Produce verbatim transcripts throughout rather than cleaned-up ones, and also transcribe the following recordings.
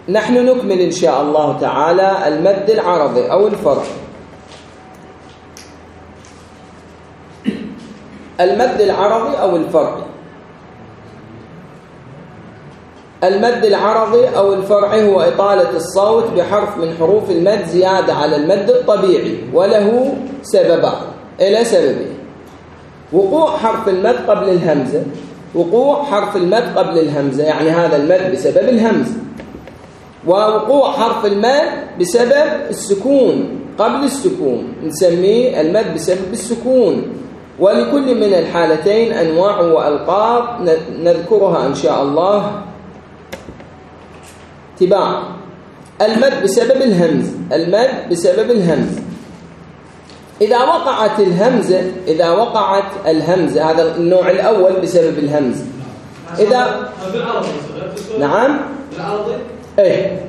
نحن نكمل إن شاء الله تعالى المد العرضي أو الفرعي. المد العرضي أو الفرعي. المد العرضي أو الفرعي هو إطالة الصوت بحرف من حروف المد زيادة على المد الطبيعي، وله سببان إلى سببين: وقوع حرف المد قبل الهمزة. وقوع حرف المد قبل الهمزة يعني هذا المد بسبب الهمزة، ووقوع حرف المد بسبب السكون قبل السكون، نسميه المد بسبب السكون. ولكل من الحالتين أنواع وألقاب نذكرها إن شاء الله تباعا. المد بسبب الهمز. المد بسبب الهمز إذا وقعت الهمزة إذا وقعت الهمزة هذا النوع الأول بسبب الهمز. إذا نعم بالعرضي إيه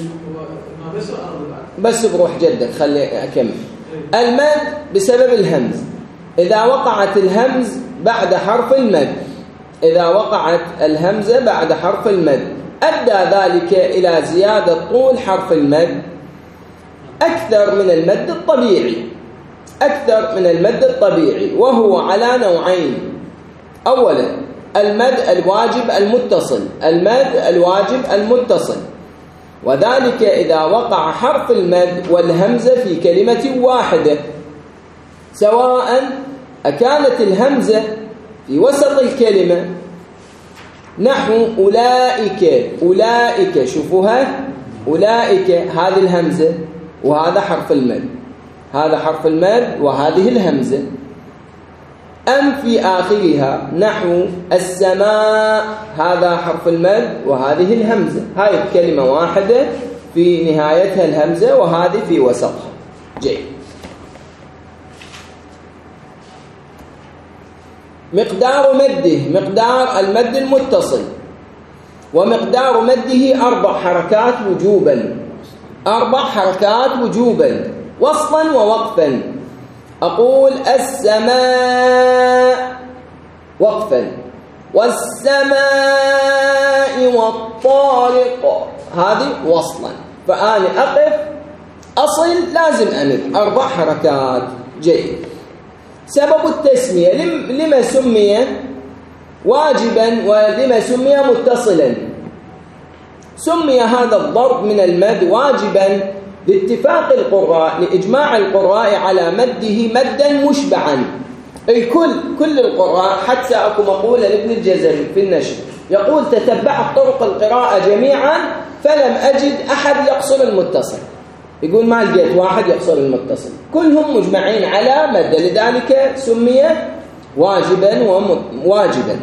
بس بروح جدك خلي أكمل. المد بسبب الهمز إذا وقعت الهمز بعد حرف المد. إذا وقعت الهمزة بعد حرف المد أدى ذلك إلى زيادة طول حرف المد أكثر من المد الطبيعي أكثر من المد الطبيعي وهو على نوعين: أولا المد الواجب المتصل المد الواجب المتصل وذلك إذا وقع حرف المد والهمزة في كلمة واحدة، سواء أكانت الهمزة في وسط الكلمة نحو أولئك. أولئك شوفوها، أولئك هذه الهمزة وهذا حرف المد، هذا حرف المد وهذه الهمزة. أم في آخرها نحو السماء، هذا حرف المد وهذه الهمزة، هاي كلمة واحدة في نهايتها الهمزة وهذه في وسطها. جيد. مقدار مده. مقدار المد المتصل ومقدار مده أربع حركات وجوبا. أربع حركات وجوبا وصلا ووقفا. أقول السماء وقفا، والسماء والطارق هذه وصلا، فأنا أقف أصل لازم أمد أربع حركات. جيد. سبب التسمية، لما سمي واجبا ولما سمي متصلا؟ سمي هذا الضرب من المد واجبا باتفاق القراء لإجماع القراء على مده مدا مشبعا. الكل كل القراء، حتى أكو مقولة لابن الجزري في النشر يقول: تتبعت طرق القراءة جميعا فلم أجد أحد يقصر المتصل. يقول ما لقيت واحد يقصر المتصل، كلهم مجمعين على مد، لذلك سمي واجبا وواجبا.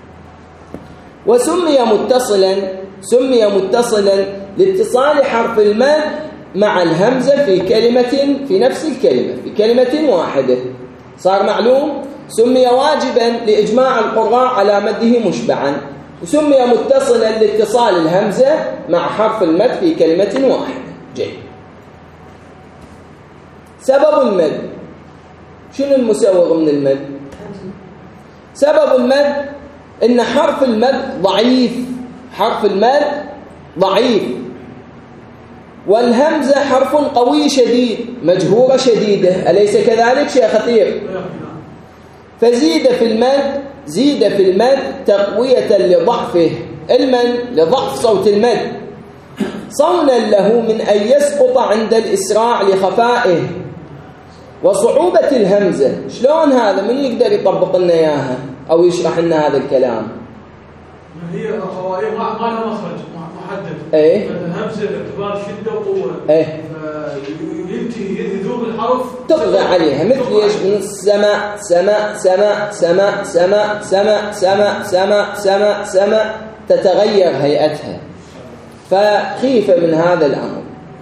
وسمي متصلا سمي متصلا لاتصال حرف المد مع الهمزة في كلمة في نفس الكلمة في كلمة واحدة، صار معلوم. سمي واجبا لإجماع القراء على مده مشبعا، وسمي متصلا لاتصال الهمزة مع حرف المد في كلمة واحدة. جيد. سبب المد. شنو المسوغ من المد؟ سبب المد إن حرف المد ضعيف، حرف المد ضعيف، والهمزة حرف قوي شديد، مجهورة شديدة، أليس كذلك شيخ خطير؟ فزيد في المد زيد في المد تقوية لضعفه، علما لضعف صوت المد، صونا له من أن يسقط عند الإسراع لخفائه وصعوبة الهمزة. شلون هذا؟ من يقدر يطبق لنا إياها أو يشرح لنا هذا الكلام؟ هي الخوائم ما لها مخرج محدد. ايه الهمزه باعتبار شده وقوه، ايه ينتهي يذوب الحرف تطغى عليها، مثل ايش؟ من السماء سماء سماء سماء سماء سماء سماء سماء سماء سماء تتغير هيئتها، فخيف من هذا الامر.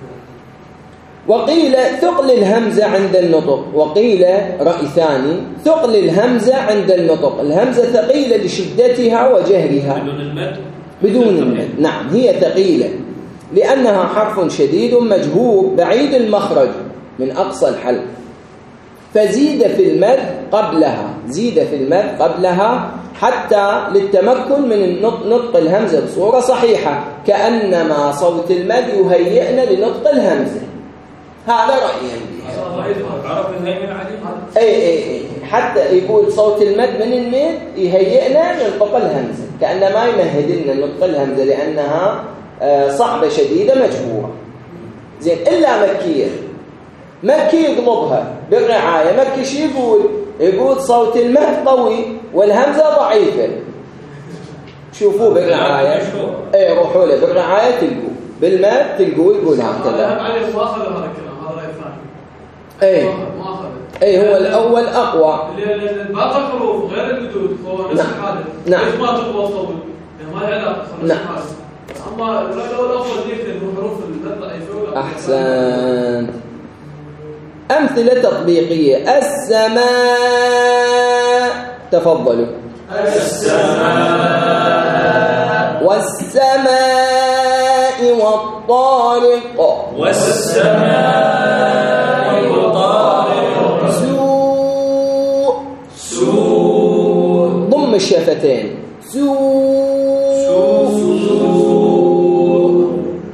وقيل ثقل الهمزة عند النطق، وقيل رأي ثاني ثقل الهمزة عند النطق، الهمزة ثقيلة لشدتها وجهرها بدون المد بدون المد. نعم هي ثقيلة لأنها حرف شديد مجهور بعيد المخرج من أقصى الحلق، فزيد في المد قبلها زيد في المد قبلها حتى للتمكن من نطق الهمزة بصورة صحيحة، كأنما صوت المد يهيئنا لنطق الهمزة. هذا رأيي. عرف الهيمن عليه. اي اي اي حتى يقول صوت المد من المد يهيئنا ننطق الهمزة، كأنما يمهد لنا نطق الهمزة لأنها صعبة شديدة مجهورة. زين، إلا مكية مكي يقلبها بالرعاية. مكي شو يقول؟ يقول صوت المد قوي والهمزة ضعيفة. شوفوا بالرعاية، اي روحوا له بالرعاية تلقوا بالمد تلقوا يقول هكذا. عليه ما اخذ هذا الكلام، هذا رأي ثاني. اي ما اخذ. اي هو الأول أقوى. باقي الحروف غير الجدود هو نفس الحالة. نعم. ليش ما تقوى طول؟ ما له علاقة. نعم. أما لو الأفضل ذيك الحروف المد ضعيفة. أحسنت. أمثلة تطبيقية. السماء، تفضلوا. السماء والسماء والطارق. والسماء والطارق. سوء. سوء. ضم الشفتين. سوء. سوء.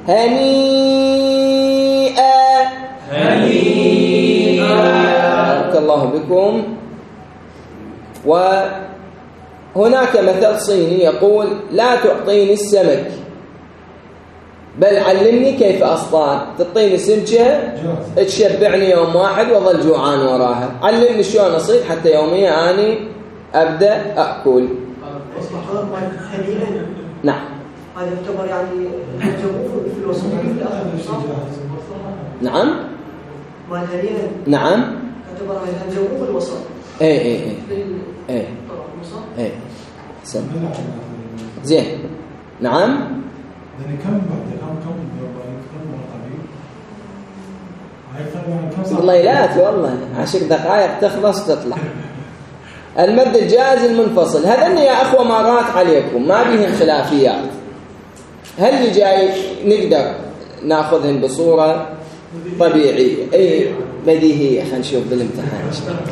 هنيئا. هنيئا. بارك الله بكم. وهناك مثل صيني يقول: لا تعطيني السمك بل علمني كيف أصطاد. تعطيني سمكة تشبعني يوم واحد وظل جوعان وراها، علمني شلون أصيد حتى يوميا أني أبدأ أأكل. نعم. هذا يعتبر يعني الجوف في الوسط في الآخر. نعم. ما هنيئا. نعم. يعتبر الجوف في الوسط. ايه ايه ايه ايه ايه سم. زين. نعم. يعني كم بعد كم كم كم ليلات والله عشر دقائق تخلص تطلع. المد الجائز المنفصل، هذا يا أخوة مرات عليكم ما بيهم خلافيات. هل اللي جاي نقدر ناخذهن بصورة طبيعية؟ اي بديهية. خلينا نشوف بالامتحان.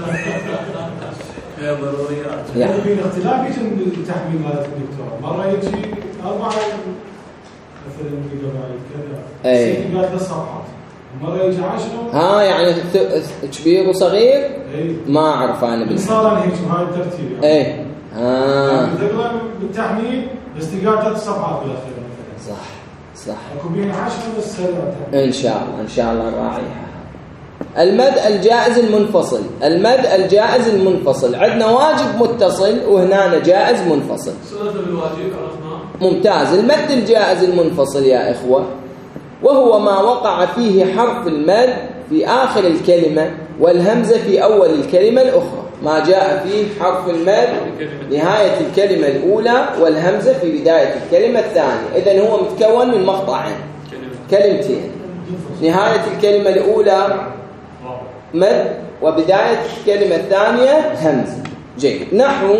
هي ضروريات. يعني في اختلاف يجي بالتحميل مالت الدكتور. مرة يجي أربعة مثلا جيجابايت كذا. اي. ست صفحات. مرة يجي عشرة. ها يعني كبير وصغير؟ اي. ما أعرف أنا بالله. صار هيك هاي الترتيب. يعني. اي. ها. يعني تقرأ بالتحميل بس تقرأ ثلاث صفحات بالأخير. صح صح. أكو بين عشرة بس سبعة. إن شاء الله إن شاء الله نراعيها. المد الجائز المنفصل. المد الجائز المنفصل عندنا واجب متصل وهنا جائز منفصل. سنة بالواجب عرفنا. ممتاز. المد الجائز المنفصل يا إخوة وهو ما وقع فيه حرف المد في آخر الكلمة والهمزة في أول الكلمة الأخرى. ما جاء فيه حرف المد نهاية الكلمة الأولى والهمزة في بداية الكلمة الثانية. إذن هو متكون من مقطعين كلمتين. نهاية الكلمة الأولى مد وبداية الكلمة الثانية همزة. جيد. نحو: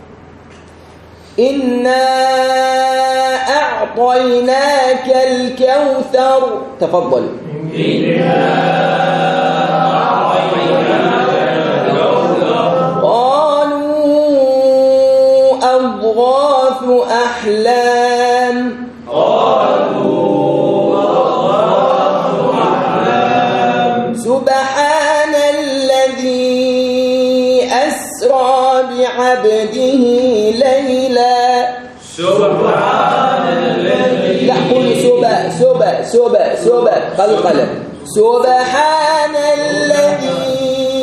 إنا أعطيناك الكوثر. تفضل. إنا أعطيناك الكوثر. قالوا أضغاث أحلام. قالوا أضغاث أحلام. سبحان الذي أسرى بعبده ليلا. سبحان الذي. لا قولوا سبا سبا سبا سبا قلقلا. سبحان الذي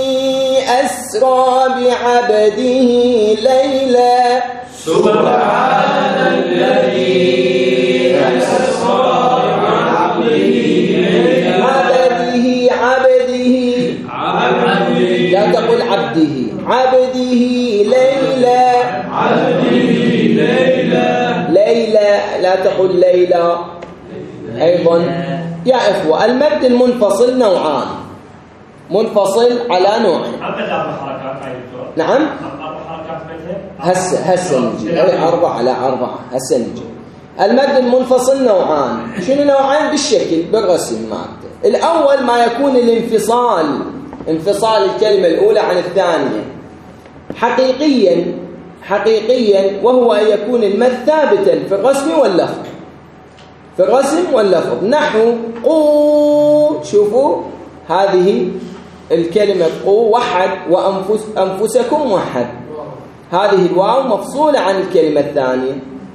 أسرى بعبده ليلا. سبحان الذي أسرى بعبده ليلا. عبده عبده عبده. لا تقول عبده. عبده ليلا. عبده ليلا. ليلى لا تقل ليلى. أيضا يا إخوة المد المنفصل نوعان. منفصل على نوعين. نعم. هسه هسه نجي أربعة لا أربعة هسه نجي. المد المنفصل نوعان. شنو نوعان؟ بالشكل بالرسم مالته. الأول ما يكون الانفصال، انفصال الكلمة الأولى عن الثانية حقيقيا حقيقيا، وهو أن يكون المد ثابتا في الرسم واللفظ، في الرسم واللفظ. نحو قو، شوفوا هذه الكلمة قو وحد، وأنفس أنفسكم وحد، هذه الواو مفصولة عن الكلمة الثانية.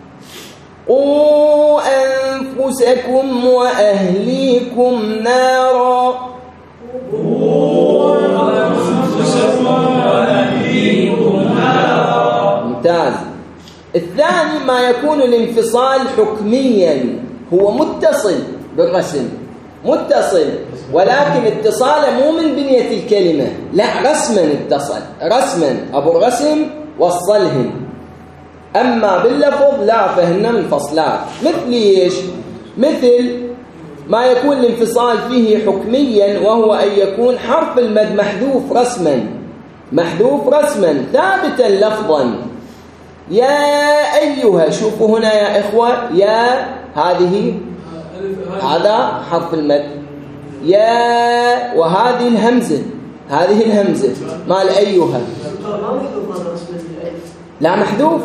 قوا أنفسكم وأهليكم نارا، قوا أنفسكم وأهليكم نارا. ممتاز. الثاني ما يكون الانفصال حكميا، هو متصل بالرسم، متصل، ولكن اتصاله مو من بنية الكلمة، لا رسما اتصل، رسما أبو الرسم وصلهم. أما باللفظ لا، فهن منفصلات. مثل إيش؟ مثل ما يكون الانفصال فيه حكميا، وهو أن يكون حرف المد محذوف رسما، محذوف رسما ثابتا لفظا. يا أيها، شوفوا هنا يا إخوة، يا هذه هذا حرف المد، يا، وهذه الهمزة، هذه الهمزة مال أيها، لا محذوف.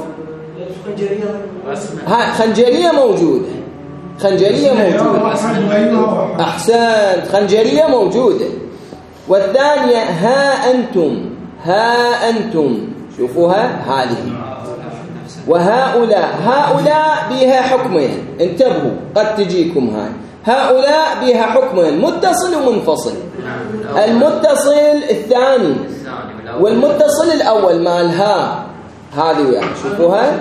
ها خنجرية موجودة، خنجرية موجودة، أحسنت، خنجرية موجودة. والثانية ها أنتم، ها أنتم، شوفوها هذه. وهؤلاء، هؤلاء بها حكمين، انتبهوا قد تجيكم هاي. هؤلاء بها حكمين، متصل ومنفصل. المتصل الثاني، والمتصل الأول مال ها، هذه وياه، شوفوها.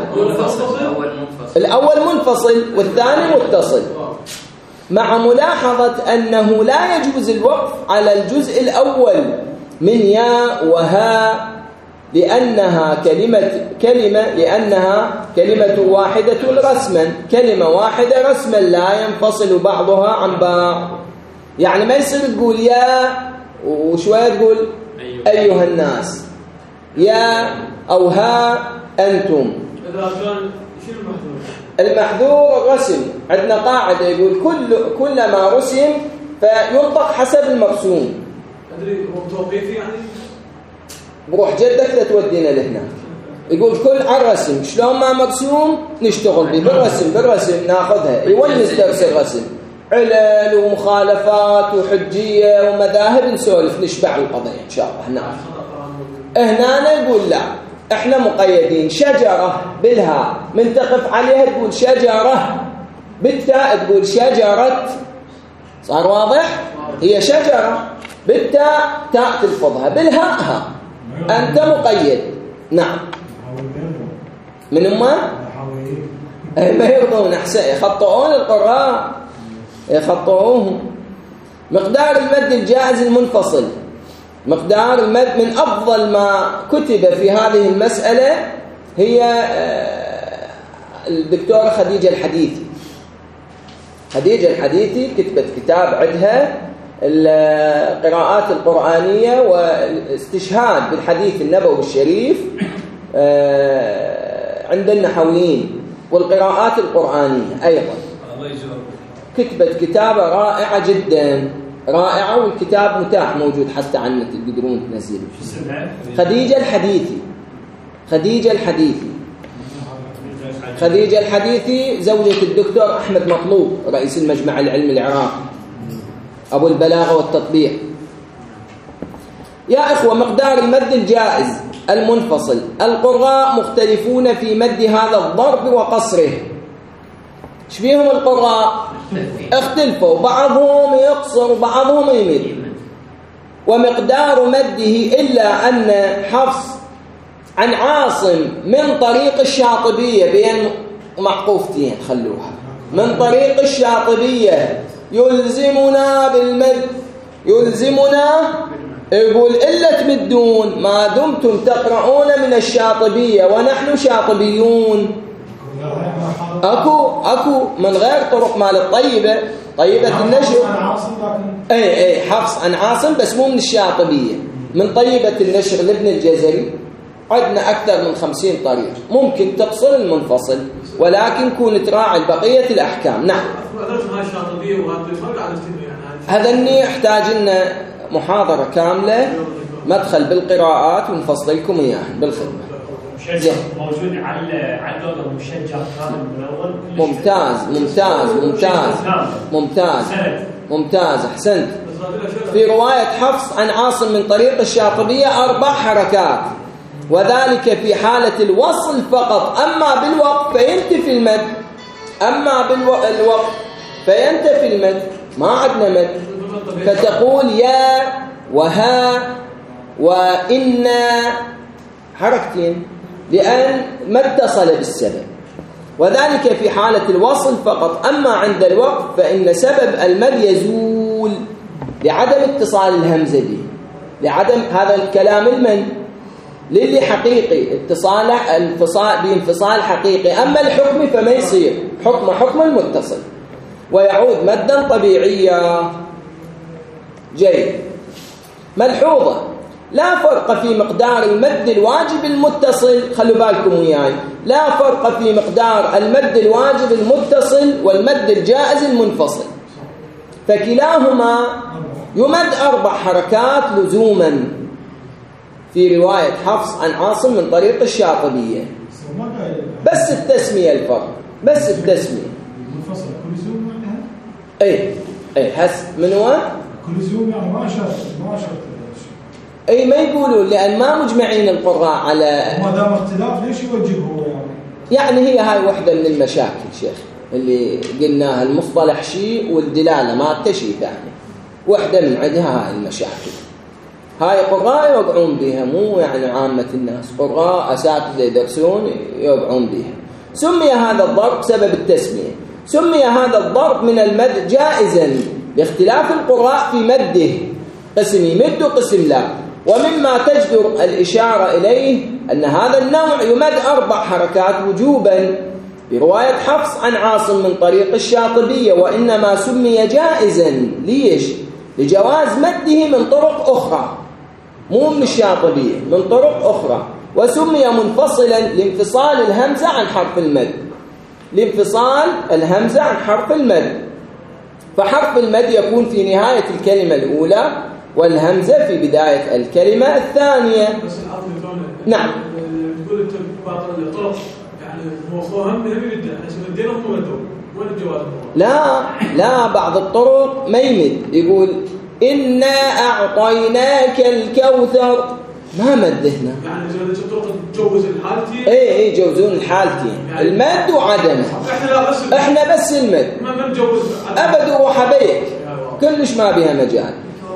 الأول منفصل والثاني متصل، مع ملاحظة أنه لا يجوز الوقف على الجزء الأول من يا وها، لأنها كلمة كلمة لأنها كلمة واحدة رسما، كلمة واحدة رسما لا ينفصل بعضها عن بعض. يعني ما يصير تقول يا وشوية تقول أيها الناس، يا أو ها أنتم. إذا كان شو المحذور؟ المحذور رسم، عندنا قاعدة يقول كل كلما رسم فينطق حسب المرسوم. أدري هو توقيفي يعني؟ بروح جدك تودينا لهناك. يقول كل على الرسم، شلون ما مرسوم نشتغل به، بالرسم بالرسم ناخذها. يونس درس الرسم، علل ومخالفات وحجية ومذاهب نسولف نشبع القضية إن شاء الله. هنا هنا يقول لا، احنا مقيدين. شجرة بالها من تقف عليها تقول شجرة، بالتاء تقول شجرة. صار واضح؟ هي شجرة، بالتاء تاء تلفظها، بالهاء ها، أنت مقيد. نعم. من أمه؟ ما يرضون، أحسن يخطئون القراء، يخطئوهم. مقدار المد الجائز المنفصل، مقدار المد من أفضل ما كتب في هذه المسألة هي الدكتورة خديجة الحديثي. خديجة الحديثي كتبت كتاب عندها القراءات القرآنية والاستشهاد بالحديث النبوي الشريف عند النحويين، والقراءات القرآنية أيضا. كتبت كتابة رائعة جدا، رائعة، والكتاب متاح موجود حتى على النت تقدرون تنزلوه. خديجة الحديثي، خديجة الحديثي خديجة الحديثي زوجة الدكتور أحمد مطلوب رئيس المجمع العلمي العراقي أبو البلاغة والتطبيق. يا إخوة، مقدار المد الجائز المنفصل، القراء مختلفون في مد هذا الضرب وقصره. ايش فيهم القراء؟ اختلفوا، بعضهم يقصر وبعضهم يمد. ومقدار مده إلا أن حفص عن عاصم من طريق الشاطبية، بين معقوفتين خلوها، من طريق الشاطبية يلزمنا بالمد، يلزمنا، يقول إلا تمدون ما دمتم تقرؤون من الشاطبية ونحن شاطبيون. أكو أكو من غير طرق مال الطيبة، طيبة النشر. أي أي حفص عن عاصم بس مو من الشاطبية، من طيبة النشر لابن الجزري. عندنا أكثر من خمسين طريق، ممكن تقصر المنفصل ولكن كون تراعي بقية الأحكام. نعم. هذا اللي يحتاج لنا محاضرة كاملة، مدخل بالقراءات ونفصل لكم إياه بالخدمة. مشجع موجود على على قول مشجع كامل من اول. ممتاز ممتاز ممتاز ممتاز ممتاز احسنت. في رواية حفص عن عاصم من طريق الشاطبية أربع حركات، وذلك في حالة الوصل فقط. أما بالوقف فينتفي المد، أما بالوقف فينتفي المد، ما عندنا مد. فتقول يا وها وإنا حركتين لأن ما اتصل بالسبب، وذلك في حالة الوصل فقط. أما عند الوقف فإن سبب المد يزول لعدم اتصال الهمزة به، لعدم هذا الكلام المن للي حقيقي اتصاله انفصال بانفصال حقيقي. أما الحكم فما يصير حكم حكم المتصل ويعود مدا طبيعيا. جيد. ملحوظة: لا فرق في مقدار المد الواجب المتصل، خلوا بالكم وياي، لا فرق في مقدار المد الواجب المتصل والمد الجائز المنفصل، فكلاهما يمد أربع حركات لزوما في رواية حفص عن عاصم من طريق الشاطبية. بس التسمية الفرق، بس التسمية. منفصل كل زوم معناها؟ اي اي حس من وين؟ كل زوم يعني ما شرط ما شرط. اي ما يقولون لأن ما مجمعين القراء على. ما دام اختلاف ليش يوجه هو يعني؟ يعني هي هاي وحدة من المشاكل شيخ اللي قلناها، المصطلح شيء والدلالة ما شيء ثاني، وحدة من عندها هاي المشاكل. هاي قراء يوقعون بها، مو يعني عامة الناس، قراء أساتذة يدرسون يوقعون بها. سمي هذا الضرب سبب التسمية، سمي هذا الضرب من المد جائزا باختلاف القراء في مده، قسم يمد وقسم لا. ومما تجدر الإشارة إليه أن هذا النوع يمد أربع حركات وجوبا برواية حفص عن عاصم من طريق الشاطبية، وإنما سمي جائزا ليش؟ لجواز مده من طرق أخرى، مو من الشاطبية، من طرق أخرى. وسمي منفصلا لانفصال الهمزة عن حرف المد، لانفصال الهمزة عن حرف المد. فحرف المد يكون في نهاية الكلمة الأولى والهمزة في بداية الكلمة الثانية. بس العظم نعم. تقول انت بعض الطرق يعني هو فهم هم يبدا احنا بدينا هم مدوا وين الجواز؟ لا لا، بعض الطرق ما يمد، يقول إنا أعطيناك الكوثر، ما مد هنا. يعني إذا الطرق تجوز الحالتين. اي اي يجوزون الحالتين، يعني المد وعدمه. احنا لا بس احنا بس المد ما ما نجوز ابد وحبيك كلش ما بها مجال.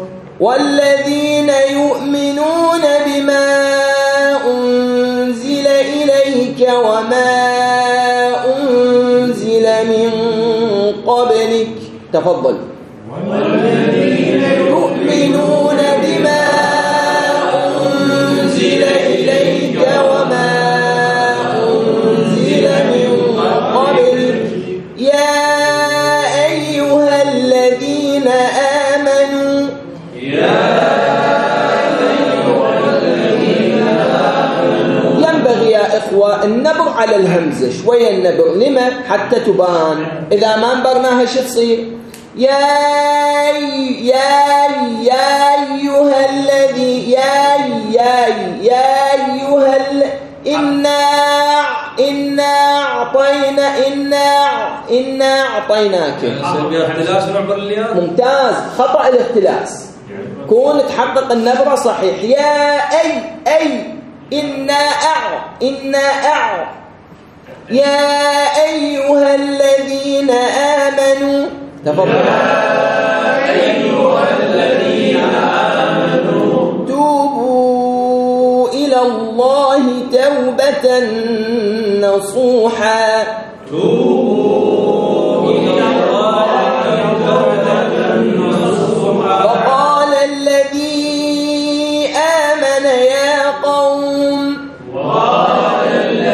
والذين يؤمنون بما أنزل إليك وما أنزل من قبلك. تفضل. والذين يؤمنون بما أنزل إليك وما أنزل من قبلك يا أيها الذين آمنوا ينبغي يا إخوة النبر على الهمزة شوية، النبر لما؟ حتى تبان. إذا ما نبرناها شو تصير؟ يا يا يا أيها الذي يا يا يا أيها ال إنا إنا أعطينا إنا إنا أعطيناك. ممتاز. خطأ الاختلاس، كون تحقق النبرة صحيح. يا أي أي إنا أع إنا أع يا أيها الذين آمنوا. تفضل. يا أيها الذين آمنوا توبوا إلى الله توبة نصوحا. توبوا إلى الله توبة نصوحا. وقال الذي آمن يا قوم وقال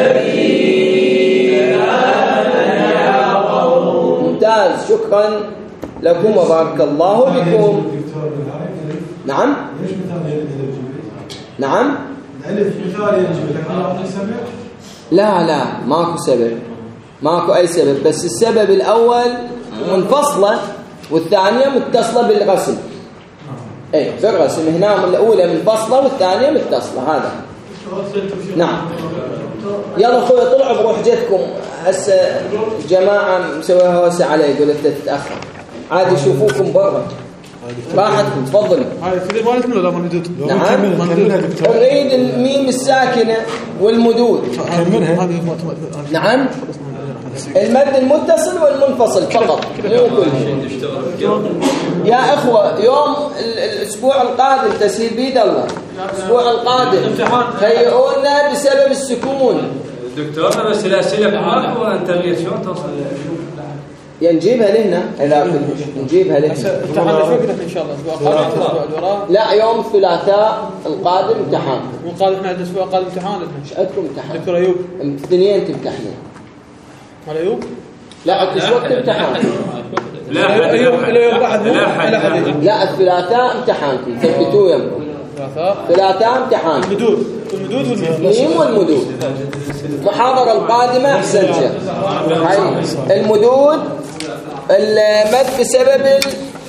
الذي آمن يا قوم. ممتاز، شكرا لكم وبارك الله بكم. نعم. ليش مثال يجب؟ نعم. الألف مثال يجب لكن أعطي سبب؟ لا لا، ماكو سبب، ماكو أي سبب، بس السبب الأول منفصلة والثانية متصلة بالرسم. أي بالرسم هنا من الأولى منفصلة والثانية متصلة. هذا نعم. يلا اخوي طلعوا بروح جدكم هسه جماعه مسويها هوسه علي يقول انت تتاخر عادي يشوفوكم برا راحتكم تفضلوا. هاي في مالتنا ولا مندود؟ نعم نريد الميم الساكنه والمدود. نعم المد المتصل والمنفصل فقط مو كل شيء. يا اخوه يوم الاسبوع القادم تسهيل بيد الله الاسبوع القادم هيئونا بسبب السكون. دكتور انا سلاسلك معك وانت غير شلون توصل يا نجيبها لهنا اذا نجيبها لهنا امتحان فقره ان شاء الله الاسبوع القادم الاسبوع اللي وراه. لا يوم الثلاثاء القادم امتحان. وقال احنا الاسبوع القادم امتحان ايش عندكم امتحان؟ دكتور ايوب اثنين تمتحنون. مال ايوب؟ لا ايش وقت امتحان؟ لا ايوب الى يوم واحد لا لا الثلاثاء امتحانكم ثبتوه يمكم. ثلاثاء ثلاثاء امتحان المدود المدود والميم والمدود. المحاضرة القادمة أحسنت هاي المدود المد بسبب ال...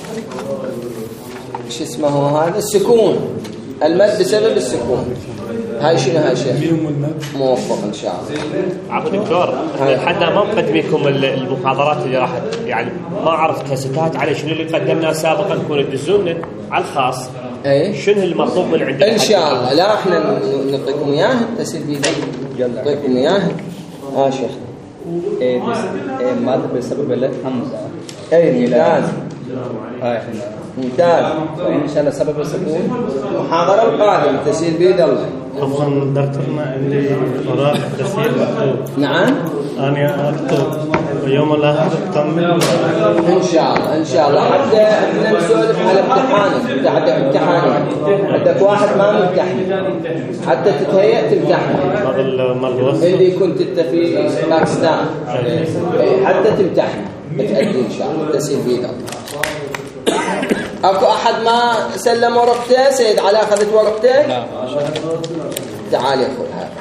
شو اسمه هذا السكون. المد بسبب السكون. هاي شنو هاي شيء موفق إن شاء الله. عفوا دكتور حتى ما مقدميكم المحاضرات اللي راحت يعني ما عرفت كاسيتات على شنو اللي قدمناه سابقا نكون تدزون على الخاص. ايه شنو المطلوب من عندنا ان شاء الله. لا احنا نعطيكم اياه تسير بيدك نعطيكم اياه. اه شيخ ايه ماذا بسبب الهمزه. اي ممتاز هاي ممتاز. ان شاء الله سبب السكون المحاضرة القادمة تسير بيد الله. أفضل دكتورنا اللي وراء تسهيل مكتوب. نعم أنا أكتب ويوم الآخر تكمل إن شاء الله إن شاء الله. حتى إحنا نسولف على امتحانك. أنت عندك امتحانك عندك واحد ما ممتحن حتى تتهيأ تمتحن. هذا المرة اللي كنت أنت في باكستان حتى تمتحن بتأدي إن شاء الله تسير بيد الله. أكو أحد ما سلم ورقته؟ سيد علاء أخذت ورقتك؟ لا تعال يا أخوي هذا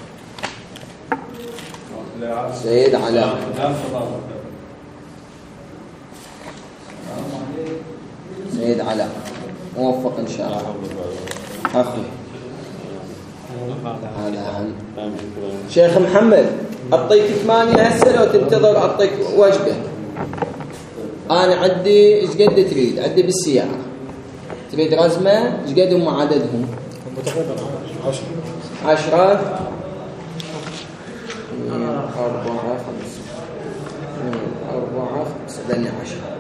سيد علاء. سيد علاء موفق إن شاء الله أخوي. هذا عن شيخ محمد أعطيك ثمانية هسه لو تنتظر أعطيك وجبة. أنا عندي إيش قد تريد؟ عندي بالسيارة تريد رزمة إيش قد هم عددهم؟ عشرة عشرة أربعة خمسة أربعة خمسة دني عشرة.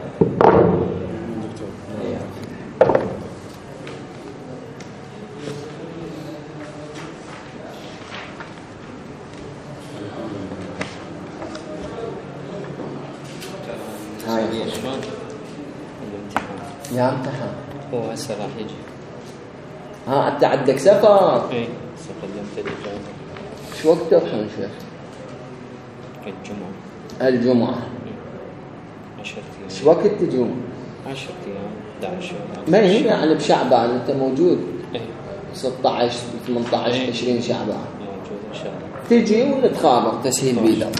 يا امتحان هو هسه راح يجي. ها انت عندك سفر؟ اي سفر يمتدي الجامعة. شو وقت تروحون شيخ؟ الجمعة. الجمعة. عشرة أيام. شو وقت تجون؟ عشرة أيام. أحد عشر. ما هي يعني بشعبان انت موجود؟ ايه. ستة عشر ثمانية عشر عشرين شعبان. موجود ان شاء الله. تجي ونتخابر تسهيل بيدك.